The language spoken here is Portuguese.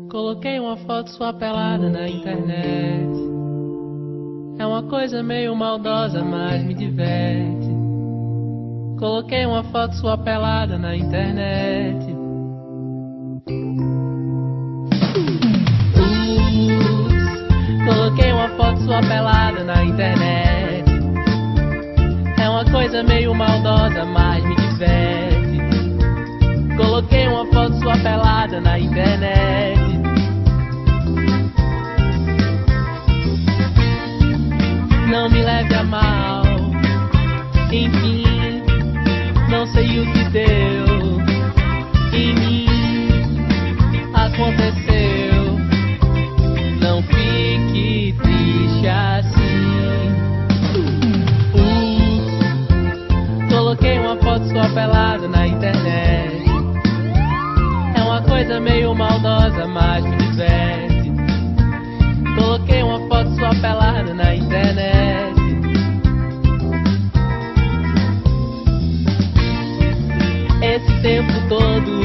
Coloquei uma foto sua pelada na internet. É uma coisa meio maldosa, mas me diverte. Coloquei uma foto sua pelada na internet. Coloquei uma foto sua pelada na internet. É uma coisa meio maldosa, mas me diverte. Coloquei uma foto sua pelada na internet. Não me leve a mal, enfim, não sei o que deu em mim, aconteceu. Não fique triste assim. Coloquei uma foto sua pelada na internet. É uma coisa meio maldosa, mas me diverte. Coloquei uma foto sua pelada na internet. Esse tempo todo